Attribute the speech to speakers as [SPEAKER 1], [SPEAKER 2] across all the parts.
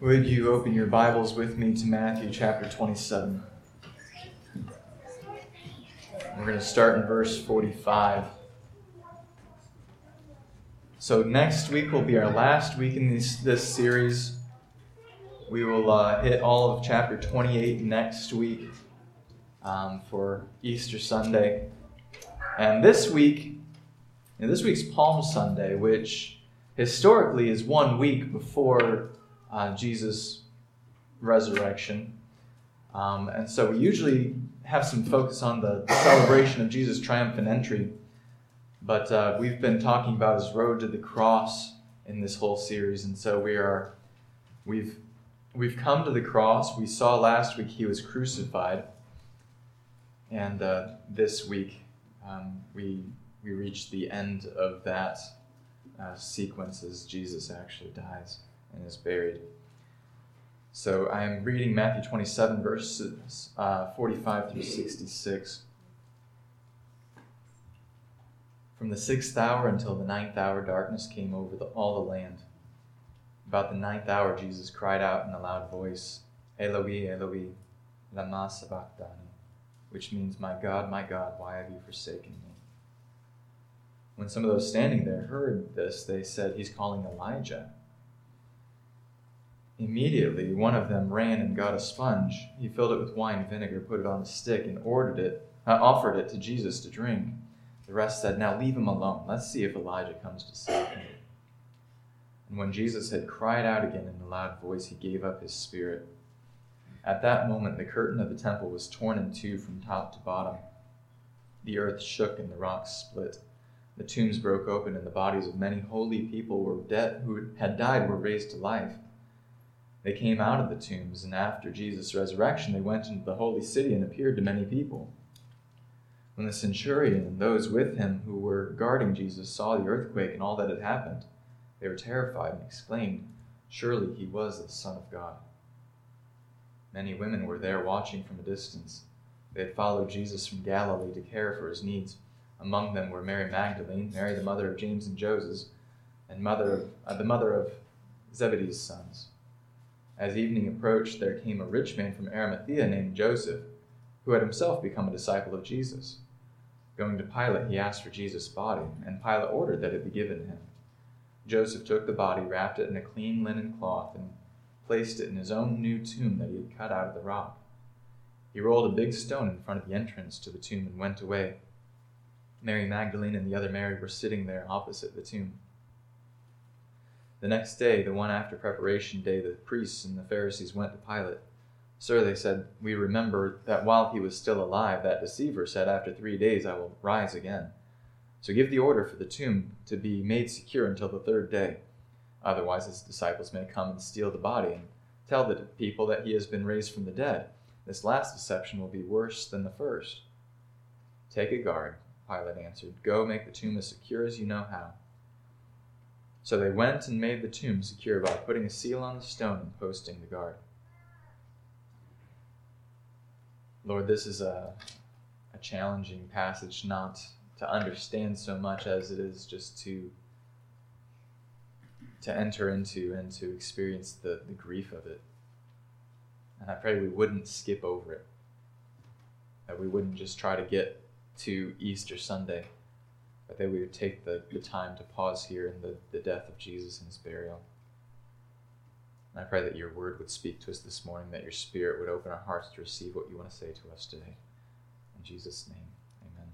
[SPEAKER 1] Would you open your Bibles with me to Matthew chapter 27? We're going to start in verse 45. So next week will be our last week in this series. We will hit all of chapter 28 next week for Easter Sunday. And this week's Palm Sunday, which historically is 1 week before Jesus' resurrection. And so we usually have some focus on the celebration of Jesus' triumphant entry. But we've been talking about his road to the cross in this whole series. And so we've come to the cross. We saw last week he was crucified. And this week we reached the end of that sequence as Jesus actually dies and is buried. So I am reading Matthew 27, verses 45 through 66. From the 6th hour until the 9th hour, darkness came over all the land. About the 9th hour, Jesus cried out in a loud voice, Eloi, Eloi, lama sabachthani, which means, my God, why have you forsaken me? When some of those standing there heard this, they said, he's calling Elijah. Immediately, one of them ran and got a sponge. He filled it with wine vinegar, put it on a stick, and offered it to Jesus to drink. The rest said, now leave him alone. Let's see if Elijah comes to save him. And when Jesus had cried out again in a loud voice, he gave up his spirit. At that moment, the curtain of the temple was torn in two from top to bottom. The earth shook and the rocks split. The tombs broke open, and the bodies of many holy people who had died were raised to life. They came out of the tombs, and after Jesus' resurrection, they went into the holy city and appeared to many people. When the centurion and those with him who were guarding Jesus saw the earthquake and all that had happened, they were terrified and exclaimed, surely he was the Son of God. Many women were there watching from a distance. They had followed Jesus from Galilee to care for his needs. Among them were Mary Magdalene, Mary the mother of James and Joses, and the mother of Zebedee's sons. As evening approached, there came a rich man from Arimathea named Joseph, who had himself become a disciple of Jesus. Going to Pilate, he asked for Jesus' body, and Pilate ordered that it be given to him. Joseph took the body, wrapped it in a clean linen cloth, and placed it in his own new tomb that he had cut out of the rock. He rolled a big stone in front of the entrance to the tomb and went away. Mary Magdalene and the other Mary were sitting there opposite the tomb. The next day, the one after preparation day, the priests and the Pharisees went to Pilate. Sir, they said, we remember that while he was still alive, that deceiver said, after 3 days I will rise again. So give the order for the tomb to be made secure until the 3rd day. Otherwise his disciples may come and steal the body and tell the people that he has been raised from the dead. This last deception will be worse than the first. Take a guard, Pilate answered. Go make the tomb as secure as you know how. So they went and made the tomb secure by putting a seal on the stone and posting the guard. Lord, this is a challenging passage not to understand so much as it is just to enter into and to experience the grief of it. And I pray we wouldn't skip over it, that we wouldn't just try to get to Easter Sunday, but that we would take the time to pause here in the death of Jesus and his burial. And I pray that your word would speak to us this morning, that your spirit would open our hearts to receive what you want to say to us today. In Jesus' name, amen.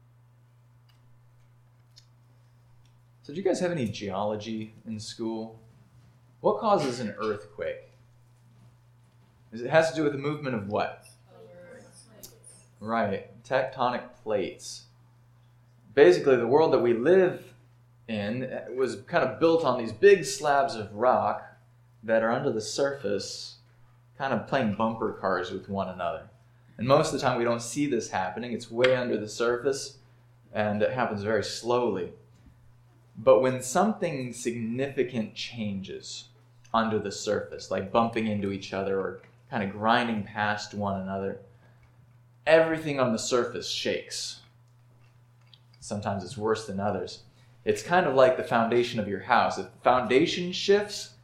[SPEAKER 1] So do you guys have any geology in school? What causes an earthquake? It has to do with the movement of what? Right, tectonic plates. Basically, the world that we live in was kind of built on these big slabs of rock that are under the surface, kind of playing bumper cars with one another. And most of the time we don't see this happening. It's way under the surface, and it happens very slowly. But when something significant changes under the surface, like bumping into each other or kind of grinding past one another, everything on the surface shakes. Sometimes it's worse than others. It's kind of like the foundation of your house. If the foundation shifts,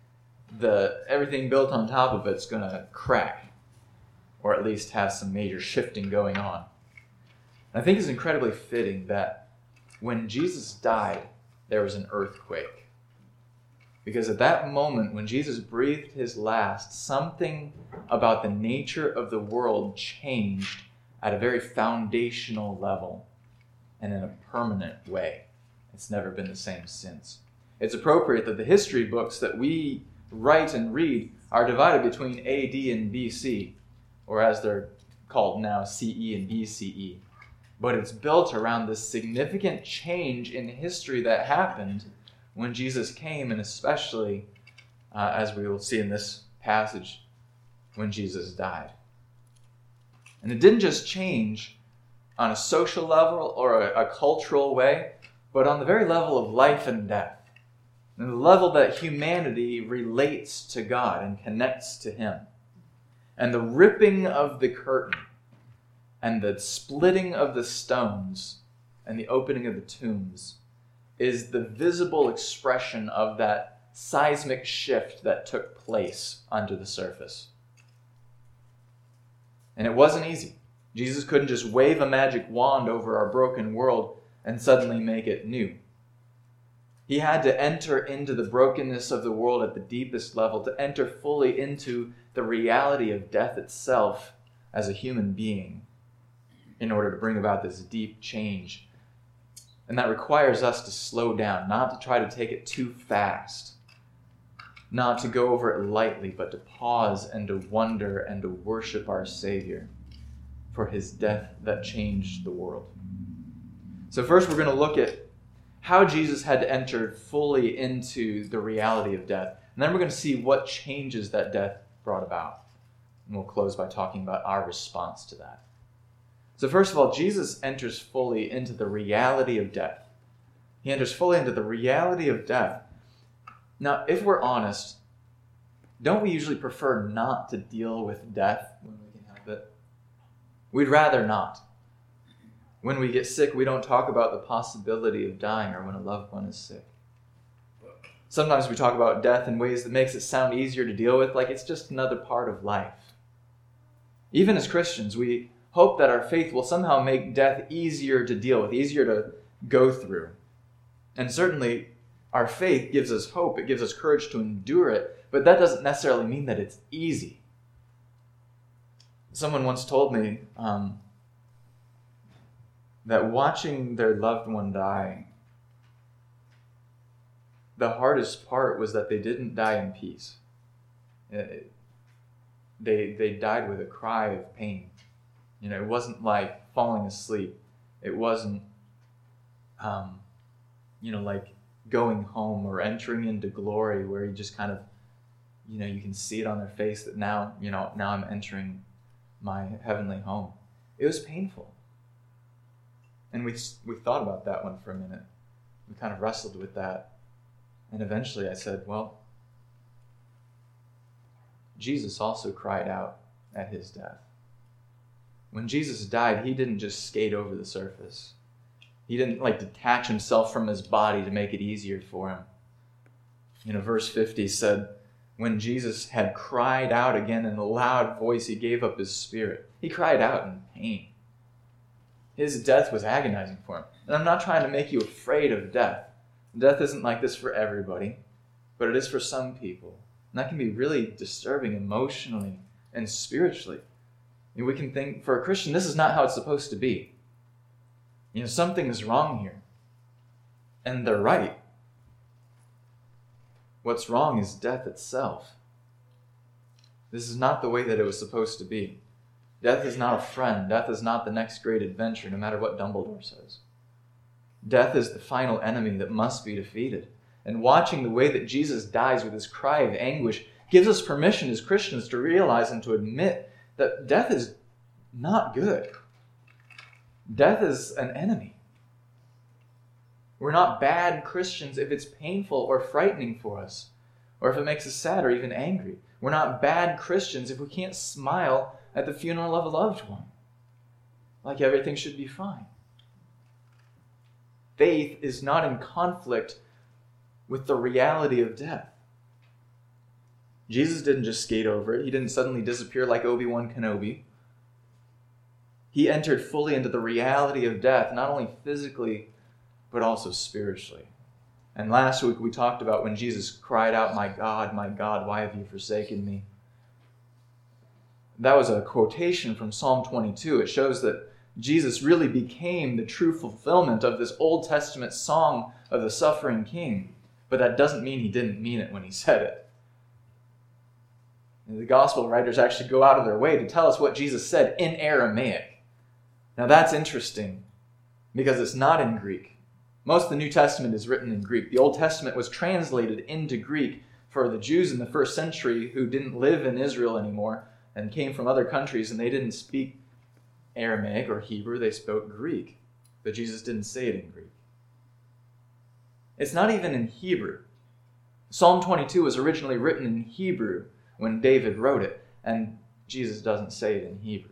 [SPEAKER 1] everything built on top of it's going to crack, or at least have some major shifting going on. And I think it's incredibly fitting that when Jesus died, there was an earthquake. Because at that moment, when Jesus breathed his last, something about the nature of the world changed at a very foundational level and in a permanent way. It's never been the same since. It's appropriate that the history books that we write and read are divided between AD and BC, or as they're called now, CE and BCE. But it's built around this significant change in history that happened when Jesus came, and especially, as we will see in this passage, when Jesus died. And it didn't just change on a social level or a cultural way, but on the very level of life and death. And the level that humanity relates to God and connects to Him. And the ripping of the curtain and the splitting of the stones and the opening of the tombs is the visible expression of that seismic shift that took place under the surface. And it wasn't easy. Jesus couldn't just wave a magic wand over our broken world and suddenly make it new. He had to enter into the brokenness of the world at the deepest level, to enter fully into the reality of death itself as a human being in order to bring about this deep change. And that requires us to slow down, not to try to take it too fast, not to go over it lightly, but to pause and to wonder and to worship our Savior for his death that changed the world. So first we're going to look at how Jesus had to enter fully into the reality of death. And then we're going to see what changes that death brought about. And we'll close by talking about our response to that. So first of all, Jesus enters fully into the reality of death. He enters fully into the reality of death. Now, if we're honest, don't we usually prefer not to deal with death when we can help it? We'd rather not. When we get sick, we don't talk about the possibility of dying or when a loved one is sick. Sometimes we talk about death in ways that makes it sound easier to deal with, like it's just another part of life. Even as Christians, we hope that our faith will somehow make death easier to deal with, easier to go through. And certainly, our faith gives us hope. It gives us courage to endure it, but that doesn't necessarily mean that it's easy. Someone once told me that watching their loved one die, the hardest part was that they didn't die in peace. They died with a cry of pain. You know, it wasn't like falling asleep. It wasn't, like going home or entering into glory where you just kind of, you can see it on their face that now I'm entering my heavenly home. It was painful. And we thought about that one for a minute. We kind of wrestled with that. And eventually I said, well, Jesus also cried out at his death. When Jesus died, he didn't just skate over the surface. He didn't detach himself from his body to make it easier for him. Verse 50 said, when Jesus had cried out again in a loud voice, he gave up his spirit. He cried out in pain. His death was agonizing for him. And I'm not trying to make you afraid of death. Death isn't like this for everybody, but it is for some people. And that can be really disturbing emotionally and spiritually. And we can think, for a Christian, this is not how it's supposed to be. Something is wrong here. And they're right. What's wrong is death itself. This is not the way that it was supposed to be. Death is not a friend. Death is not the next great adventure, no matter what Dumbledore says. Death is the final enemy that must be defeated. And watching the way that Jesus dies with his cry of anguish gives us permission as Christians to realize and to admit that death is not good. Death is an enemy. We're not bad Christians if it's painful or frightening for us, or if it makes us sad or even angry. We're not bad Christians if we can't smile at the funeral of a loved one. Like everything should be fine. Faith is not in conflict with the reality of death. Jesus didn't just skate over it. He didn't suddenly disappear like Obi-Wan Kenobi. He entered fully into the reality of death, not only physically, but also spiritually. And last week we talked about when Jesus cried out, my God, why have you forsaken me?" That was a quotation from Psalm 22. It shows that Jesus really became the true fulfillment of this Old Testament song of the suffering king. But that doesn't mean he didn't mean it when he said it. The gospel writers actually go out of their way to tell us what Jesus said in Aramaic. Now that's interesting because it's not in Greek. Most of the New Testament is written in Greek. The Old Testament was translated into Greek for the Jews in the first century who didn't live in Israel anymore and came from other countries, and they didn't speak Aramaic or Hebrew. They spoke Greek, but Jesus didn't say it in Greek. It's not even in Hebrew. Psalm 22 was originally written in Hebrew when David wrote it, and Jesus doesn't say it in Hebrew.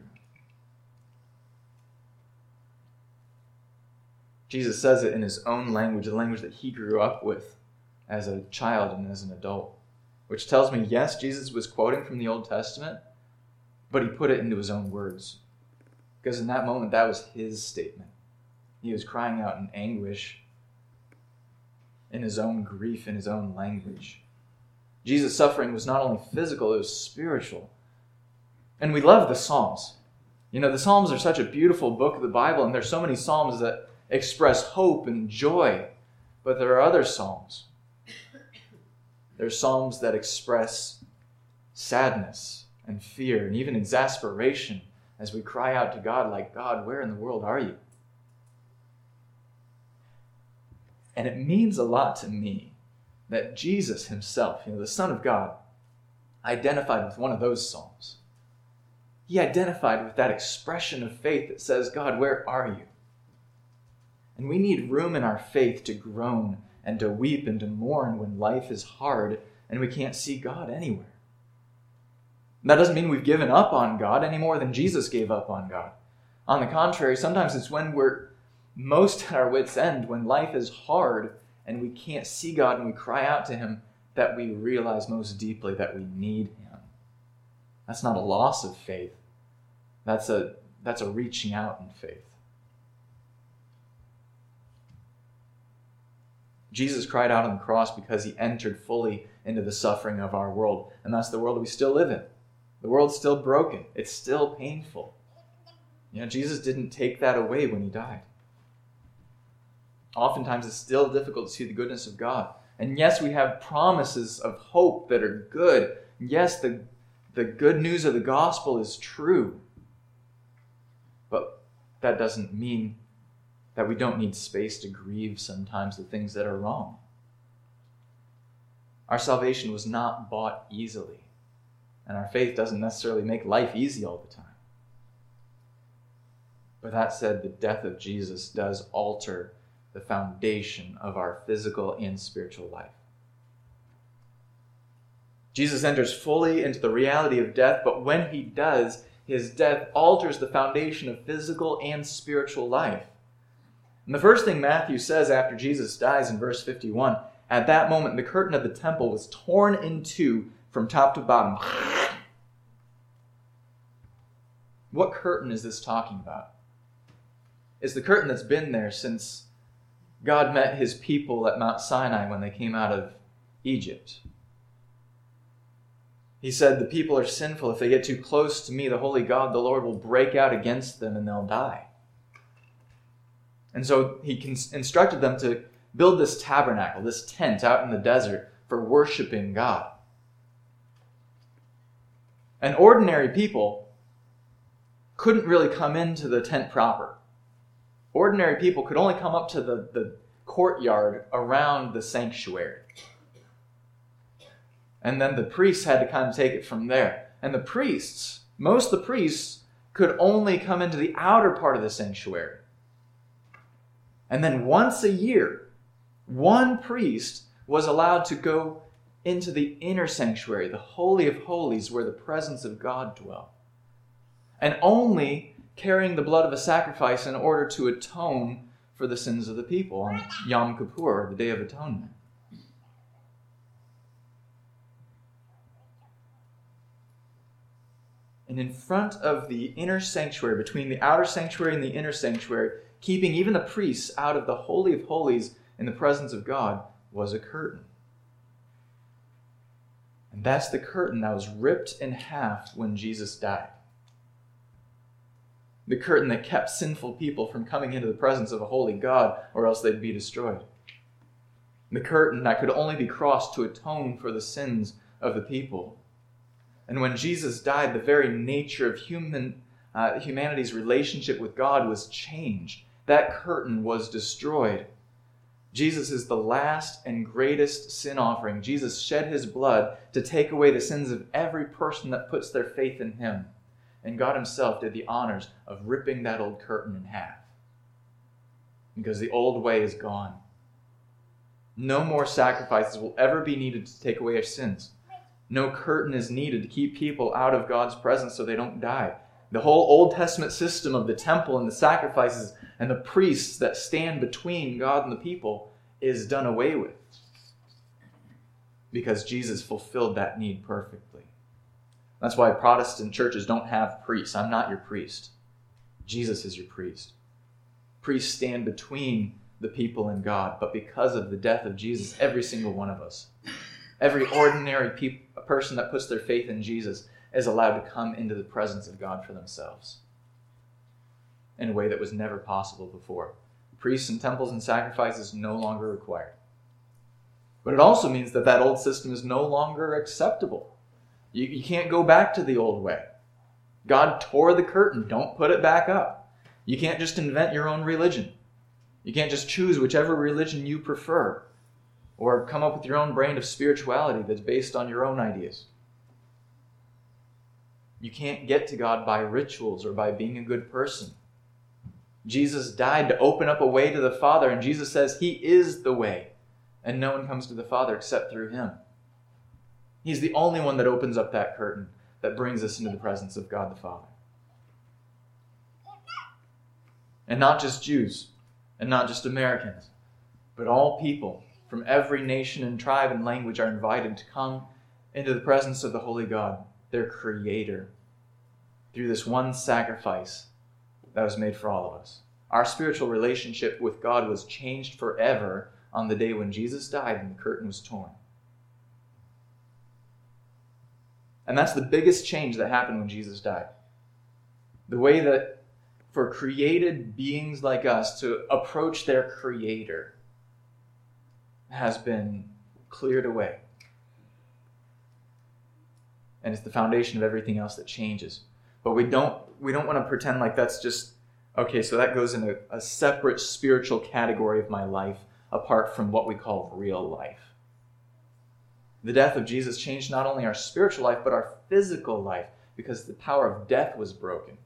[SPEAKER 1] Jesus says it in his own language, the language that he grew up with as a child and as an adult, which tells me, yes, Jesus was quoting from the Old Testament, but he put it into his own words. Because in that moment, that was his statement. He was crying out in anguish, in his own grief, in his own language. Jesus' suffering was not only physical, it was spiritual. And we love the Psalms. You know, the Psalms are such a beautiful book of the Bible, and there's so many Psalms that express hope and joy. But there are other Psalms. There's Psalms that express sadness and fear and even exasperation as we cry out to God like, God, where in the world are you? And it means a lot to me that Jesus himself, the Son of God, identified with one of those Psalms. He identified with that expression of faith that says, God, where are you? And we need room in our faith to groan and to weep and to mourn when life is hard and we can't see God anywhere. And that doesn't mean we've given up on God any more than Jesus gave up on God. On the contrary, sometimes it's when we're most at our wits' end, when life is hard and we can't see God and we cry out to him, that we realize most deeply that we need him. That's not a loss of faith. That's a reaching out in faith. Jesus cried out on the cross because he entered fully into the suffering of our world. And that's the world we still live in. The world's still broken. It's still painful. Jesus didn't take that away when he died. Oftentimes it's still difficult to see the goodness of God. And yes, we have promises of hope that are good. Yes, the good news of the gospel is true. But that doesn't mean that we don't need space to grieve sometimes the things that are wrong. Our salvation was not bought easily, and our faith doesn't necessarily make life easy all the time. But that said, the death of Jesus does alter the foundation of our physical and spiritual life. Jesus enters fully into the reality of death, but when he does, his death alters the foundation of physical and spiritual life. And the first thing Matthew says after Jesus dies in verse 51, at that moment the curtain of the temple was torn in two from top to bottom. What curtain is this talking about? It's the curtain that's been there since God met his people at Mount Sinai when they came out of Egypt. He said, the people are sinful. If they get too close to me, the holy God, the Lord, will break out against them and they'll die. And so he instructed them to build this tabernacle, this tent out in the desert for worshiping God. And ordinary people couldn't really come into the tent proper. Ordinary people could only come up to the courtyard around the sanctuary. And then the priests had to kind of take it from there. And the priests, most of the priests, could only come into the outer part of the sanctuary. And then once a year, one priest was allowed to go into the inner sanctuary, the Holy of Holies, where the presence of God dwelt. And only carrying the blood of a sacrifice in order to atone for the sins of the people on Yom Kippur, the Day of Atonement. And in front of the inner sanctuary, between the outer sanctuary and the inner sanctuary, keeping even the priests out of the Holy of Holies in the presence of God, was a curtain. And that's the curtain that was ripped in half when Jesus died. The curtain that kept sinful people from coming into the presence of a holy God, or else they'd be destroyed. The curtain that could only be crossed to atone for the sins of the people. And when Jesus died, the very nature of humanity's relationship with God was changed. That curtain was destroyed. Jesus is the last and greatest sin offering. Jesus shed his blood to take away the sins of every person that puts their faith in him. And God himself did the honors of ripping that old curtain in half. Because the old way is gone. No more sacrifices will ever be needed to take away our sins. No curtain is needed to keep people out of God's presence so they don't die. The whole Old Testament system of the temple and the sacrifices and the priests that stand between God and the people is done away with. Because Jesus fulfilled that need perfectly. That's why Protestant churches don't have priests. I'm not your priest. Jesus is your priest. Priests stand between the people and God, but because of the death of Jesus, every single one of us, every ordinary person that puts their faith in Jesus is allowed to come into the presence of God for themselves in a way that was never possible before. Priests and temples and sacrifices no longer required. But it also means that that old system is no longer acceptable. You can't go back to the old way. God tore the curtain. Don't put it back up. You can't just invent your own religion. You can't just choose whichever religion you prefer or come up with your own brand of spirituality that's based on your own ideas. You can't get to God by rituals or by being a good person. Jesus died to open up a way to the Father, and Jesus says he is the way, and no one comes to the Father except through him. He's the only one that opens up that curtain that brings us into the presence of God the Father. And not just Jews, and not just Americans, but all people from every nation and tribe and language are invited to come into the presence of the Holy God, their Creator, through this one sacrifice that was made for all of us. Our spiritual relationship with God was changed forever on the day when Jesus died and the curtain was torn. And that's the biggest change that happened when Jesus died. The way that for created beings like us to approach their Creator has been cleared away. And it's the foundation of everything else that changes. But we don't want to pretend like that's just, okay, so that goes in a separate spiritual category of my life apart from what we call real life. The death of Jesus changed not only our spiritual life, but our physical life, because the power of death was broken.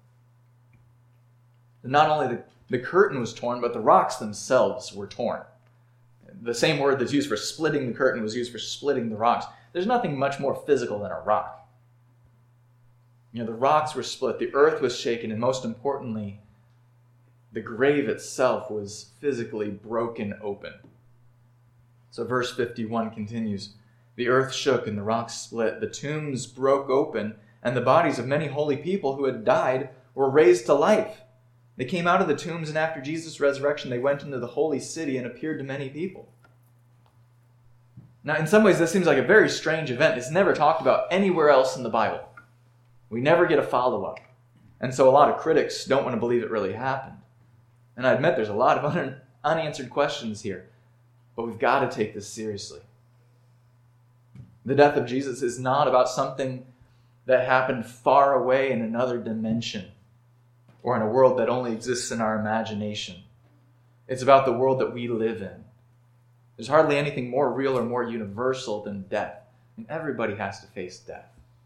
[SPEAKER 1] Not only the curtain was torn, but the rocks themselves were torn. The same word that's used for splitting the curtain was used for splitting the rocks. There's nothing much more physical than a rock. The rocks were split, the earth was shaken, and most importantly, the grave itself was physically broken open. So verse 51 continues, "The earth shook and the rocks split, the tombs broke open, and the bodies of many holy people who had died were raised to life. They came out of the tombs, and after Jesus' resurrection, they went into the holy city and appeared to many people." Now, in some ways, this seems like a very strange event. It's never talked about anywhere else in the Bible. We never get a follow-up. And so a lot of critics don't want to believe it really happened. And I admit there's a lot of unanswered questions here. But we've got to take this seriously. The death of Jesus is not about something that happened far away in another dimension or in a world that only exists in our imagination. It's about the world that we live in. There's hardly anything more real or more universal than death. And everybody has to face death.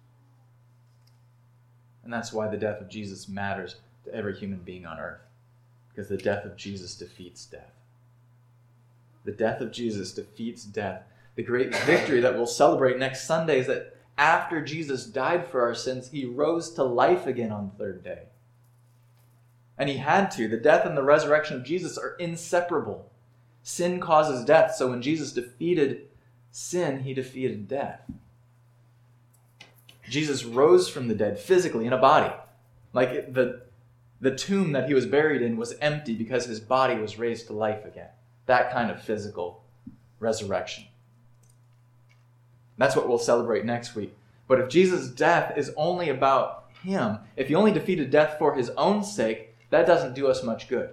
[SPEAKER 1] And that's why the death of Jesus matters to every human being on earth. Because the death of Jesus defeats death. The death of Jesus defeats death. The great victory that we'll celebrate next Sunday is that after Jesus died for our sins, he rose to life again on the third day. And he had to. The death and the resurrection of Jesus are inseparable. Sin causes death, so when Jesus defeated sin, he defeated death. Jesus rose from the dead physically in a body. Like the tomb that he was buried in was empty because his body was raised to life again. That kind of physical resurrection. That's what we'll celebrate next week. But if Jesus' death is only about him, if he only defeated death for his own sake, that doesn't do us much good.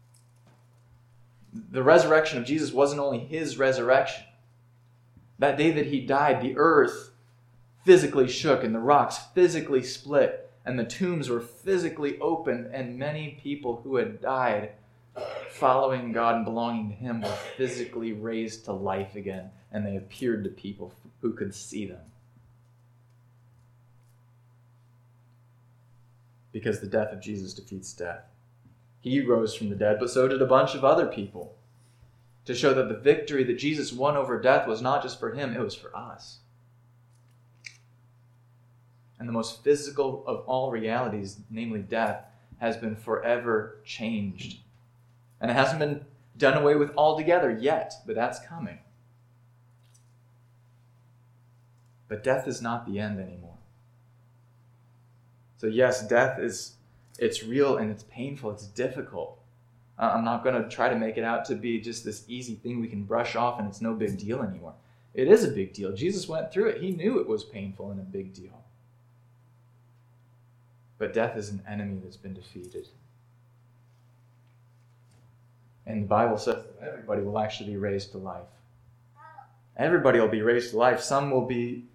[SPEAKER 1] The resurrection of Jesus wasn't only his resurrection. That day that he died, the earth physically shook and the rocks physically split and the tombs were physically opened, and many people who had died following God and belonging to him were physically raised to life again, and they appeared to people who could see them. Because the death of Jesus defeats death. He rose from the dead, but so did a bunch of other people, to show that the victory that Jesus won over death was not just for him, it was for us. And the most physical of all realities, namely death, has been forever changed. And it hasn't been done away with altogether yet, but that's coming. But death is not the end anymore. So yes, death it's real and it's painful, it's difficult. I'm not going to try to make it out to be just this easy thing we can brush off and it's no big deal anymore. It is a big deal. Jesus went through it. He knew it was painful and a big deal. But death is an enemy that's been defeated. And the Bible says that everybody will actually be raised to life. Everybody will be raised to life. Some will be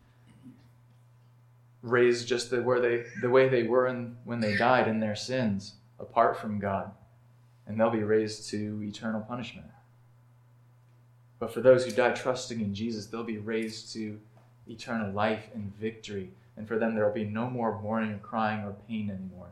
[SPEAKER 1] raised just the way they were when they died in their sins, apart from God. And they'll be raised to eternal punishment. But for those who die trusting in Jesus, they'll be raised to eternal life and victory. And for them, there will be no more mourning or crying or pain anymore.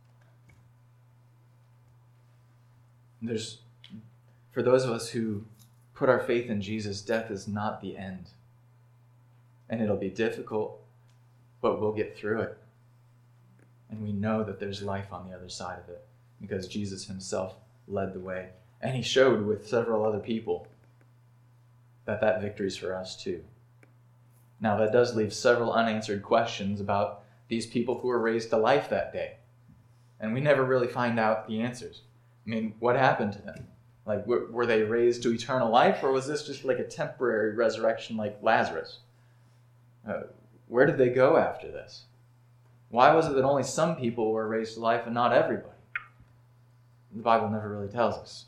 [SPEAKER 1] For those of us who put our faith in Jesus, death is not the end. And it'll be difficult, but we'll get through it. And we know that there's life on the other side of it because Jesus himself led the way. And he showed with several other people that victory's for us too. Now, that does leave several unanswered questions about these people who were raised to life that day. And we never really find out the answers. I mean, what happened to them? Like, were they raised to eternal life, or was this just like a temporary resurrection like Lazarus? Where did they go after this? Why was it that only some people were raised to life and not everybody? The Bible never really tells us.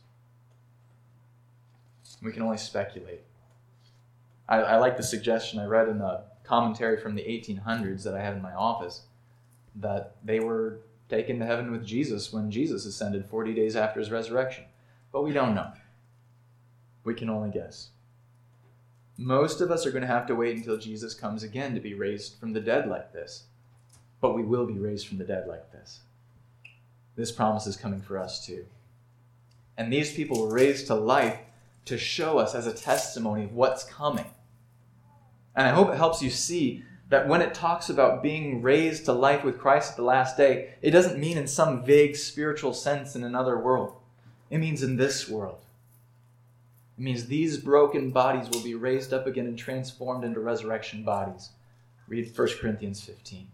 [SPEAKER 1] We can only speculate. I like the suggestion I read in a commentary from the 1800s that I have in my office, that they were taken to heaven with Jesus when Jesus ascended 40 days after his resurrection. But we don't know. We can only guess. Most of us are going to have to wait until Jesus comes again to be raised from the dead like this. But we will be raised from the dead like this. This promise is coming for us too. And these people were raised to life to show us as a testimony of what's coming. And I hope it helps you see that when it talks about being raised to life with Christ at the last day, it doesn't mean in some vague spiritual sense in another world. It means in this world. It means these broken bodies will be raised up again and transformed into resurrection bodies. Read 1 Corinthians 15.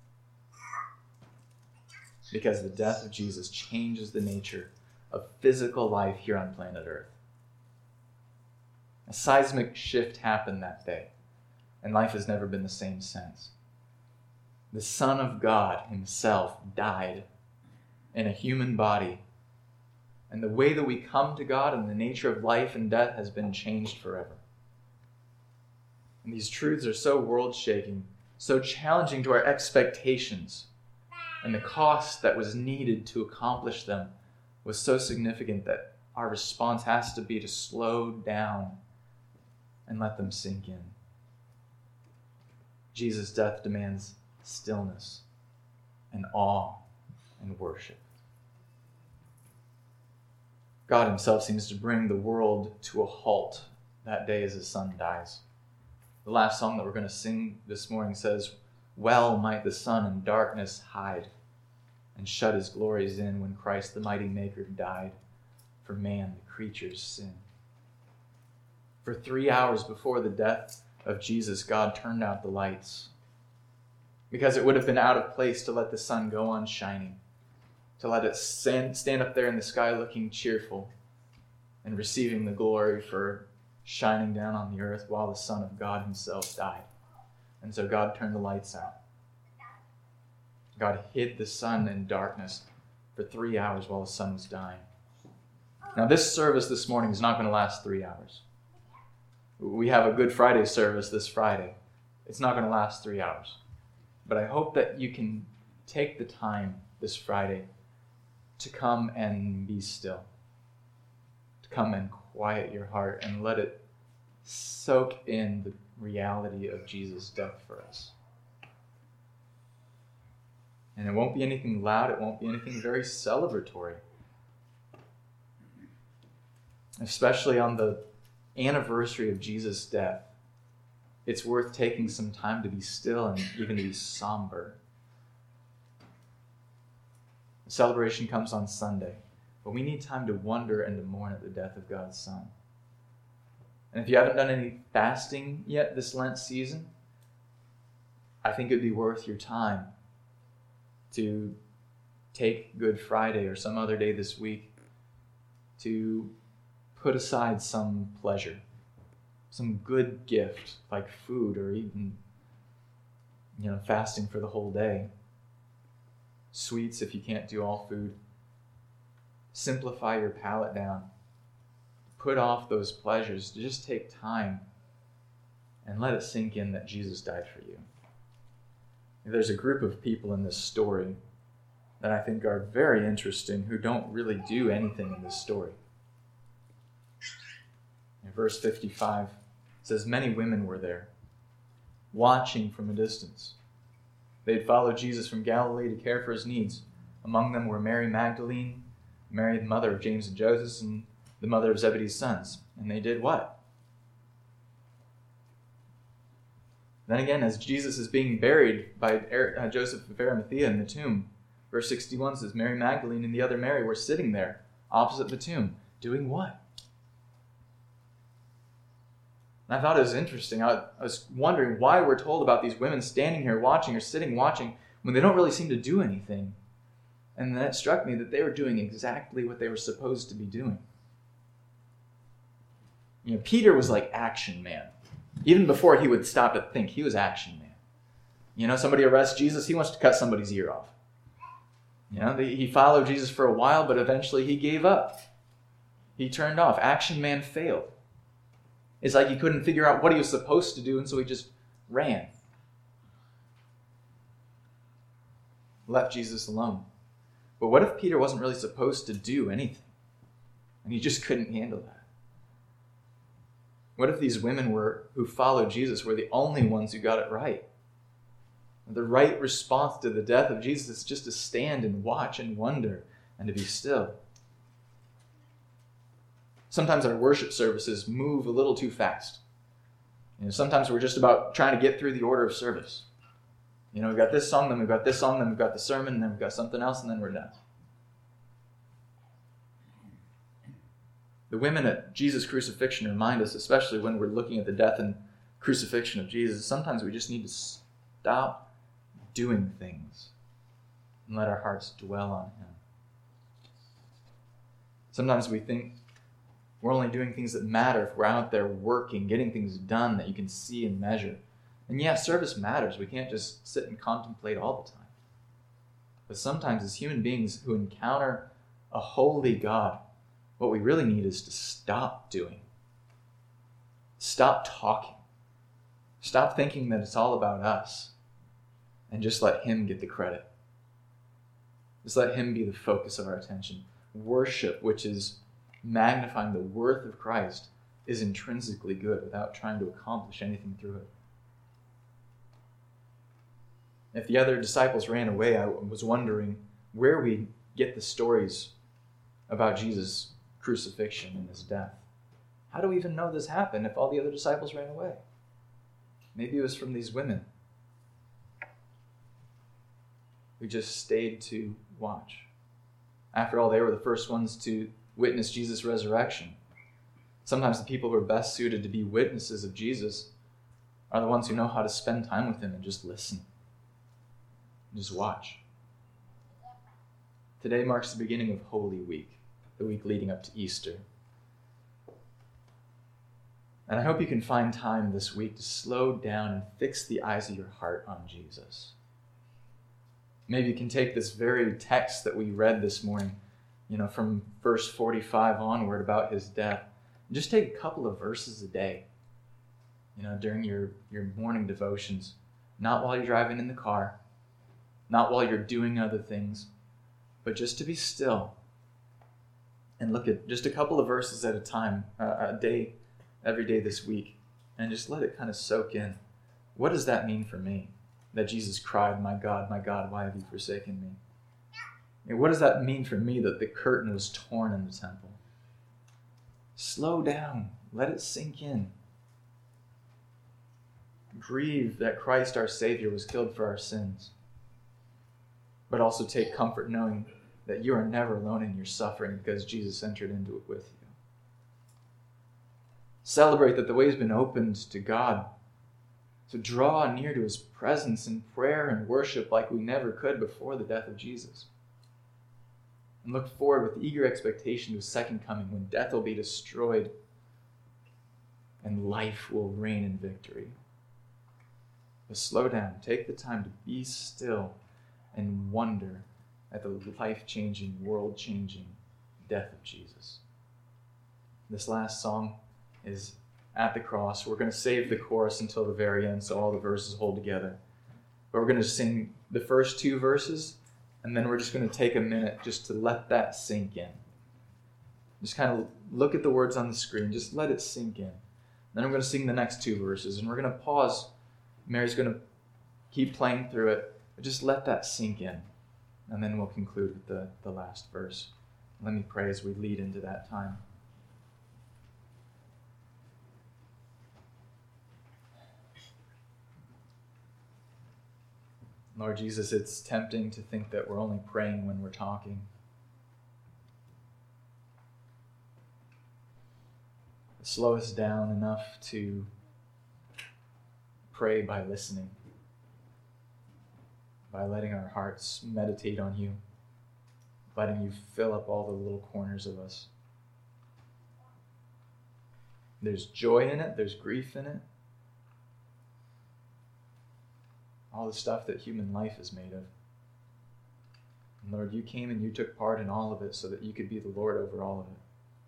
[SPEAKER 1] Because the death of Jesus changes the nature of physical life here on planet Earth. A seismic shift happened that day, and life has never been the same since. The Son of God himself died in a human body, and the way that we come to God and the nature of life and death has been changed forever. And these truths are so world-shaking, so challenging to our expectations, and the cost that was needed to accomplish them was so significant that our response has to be to slow down and let them sink in. Jesus' death demands stillness and awe and worship. God himself seems to bring the world to a halt that day as his Son dies. The last song that we're going to sing this morning says, "Well might the sun in darkness hide and shut his glories in when Christ the mighty Maker died for man, the creature's sin." For 3 hours before the death of Jesus, God turned out the lights. because it would have been out of place to let the sun go on shining, to let it stand up there in the sky looking cheerful and receiving the glory for shining down on the earth while the Son of God himself died. And so God turned the lights out. God hid the sun in darkness for 3 hours while the sun was dying. Now, this service this morning is not going to last 3 hours. We have a Good Friday service this Friday. It's not going to last 3 hours. But I hope that you can take the time this Friday to come and be still, to come and quiet your heart and let it soak in the reality of Jesus' death for us. And it won't be anything loud. It won't be anything very celebratory. Especially on the anniversary of Jesus' death, it's worth taking some time to be still and even to be somber. The celebration comes on Sunday, but we need time to wonder and to mourn at the death of God's Son. And if you haven't done any fasting yet this Lent season, I think it would be worth your time to take Good Friday or some other day this week to put aside some pleasure, some good gift like food or even, fasting for the whole day. Sweets if you can't do all food. Simplify your palate down. Put off those pleasures. Just take time and let it sink in that Jesus died for you. There's a group of people in this story that I think are very interesting who don't really do anything in this story. In verse 55, it says, "Many women were there, watching from a distance. They had followed Jesus from Galilee to care for his needs. Among them were Mary Magdalene, Mary the mother of James and Joseph, and the mother of Zebedee's sons." And they did what? Then again, as Jesus is being buried by Joseph of Arimathea in the tomb, verse 61 says, Mary Magdalene and the other Mary were sitting there opposite the tomb. Doing what? And I thought it was interesting. I was wondering why we're told about these women standing here watching or sitting watching when they don't really seem to do anything. And then it struck me that they were doing exactly what they were supposed to be doing. Peter was like action man. Even before he would stop to think, he was action man. Somebody arrests Jesus, he wants to cut somebody's ear off. He followed Jesus for a while, but eventually he gave up. He turned off. Action man failed. It's like he couldn't figure out what he was supposed to do, and so he just ran. Left Jesus alone. But what if Peter wasn't really supposed to do anything? And he just couldn't handle that? What if these women who followed Jesus were the only ones who got it right? The right response to the death of Jesus is just to stand and watch and wonder and to be still. Sometimes our worship services move a little too fast. Sometimes we're just about trying to get through the order of service. We've got this song, then we've got this song, then we've got the sermon, and then we've got something else, and then we're done. The women at Jesus' crucifixion remind us, especially when we're looking at the death and crucifixion of Jesus, sometimes we just need to stop doing things and let our hearts dwell on him. Sometimes we think we're only doing things that matter if we're out there working, getting things done that you can see and measure. And yeah, service matters. We can't just sit and contemplate all the time. But sometimes as human beings who encounter a holy God, what we really need is to stop doing. Stop talking. Stop thinking that it's all about us. And just let him get the credit. Just let him be the focus of our attention. Worship, which is magnifying the worth of Christ, is intrinsically good without trying to accomplish anything through it. If the other disciples ran away, I was wondering where we get the stories about Jesus' crucifixion and his death. How do we even know this happened if all the other disciples ran away? Maybe it was from these women who just stayed to watch. After all, they were the first ones to witness Jesus' resurrection. Sometimes the people who are best suited to be witnesses of Jesus are the ones who know how to spend time with him and just listen. Just watch. Today marks the beginning of Holy Week, the week leading up to Easter. And I hope you can find time this week to slow down and fix the eyes of your heart on Jesus. Maybe you can take this very text that we read this morning, from verse 45 onward about his death, and just take a couple of verses a day, during your morning devotions, not while you're driving in the car, not while you're doing other things, but just to be still and look at just a couple of verses at a time, a day, every day this week, and just let it kind of soak in. What does that mean for me? That Jesus cried, my God, why have you forsaken me? And what does that mean for me that the curtain was torn in the temple? Slow down. Let it sink in. Grieve that Christ our Savior was killed for our sins. But also take comfort knowing that you are never alone in your suffering because Jesus entered into it with you. Celebrate that the way has been opened to God. So draw near to his presence in prayer and worship like we never could before the death of Jesus. And look forward with eager expectation to his second coming when death will be destroyed and life will reign in victory. But slow down. Take the time to be still and wonder at the life-changing, world-changing death of Jesus. This last song is At the Cross. We're going to save the chorus until the very end so all the verses hold together. But we're going to sing the first two verses, and then we're just going to take a minute just to let that sink in. Just kind of look at the words on the screen. Just let it sink in. Then I'm going to sing the next two verses, and we're going to pause. Mary's going to keep playing through it, but just let that sink in. And then we'll conclude with the last verse. Let me pray as we lead into that time. Lord Jesus, it's tempting to think that we're only praying when we're talking. Slow us down enough to pray by listening, by letting our hearts meditate on you, letting you fill up all the little corners of us. There's joy in it, there's grief in it. All the stuff that human life is made of. And Lord, you came and you took part in all of it so that you could be the Lord over all of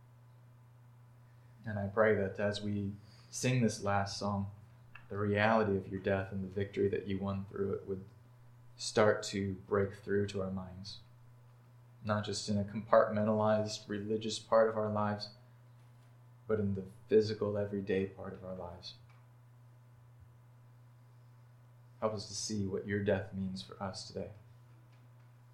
[SPEAKER 1] it. And I pray that as we sing this last song, the reality of your death and the victory that you won through it would start to break through to our minds. Not just in a compartmentalized religious part of our lives, but in the physical, everyday part of our lives. Help us to see what your death means for us today.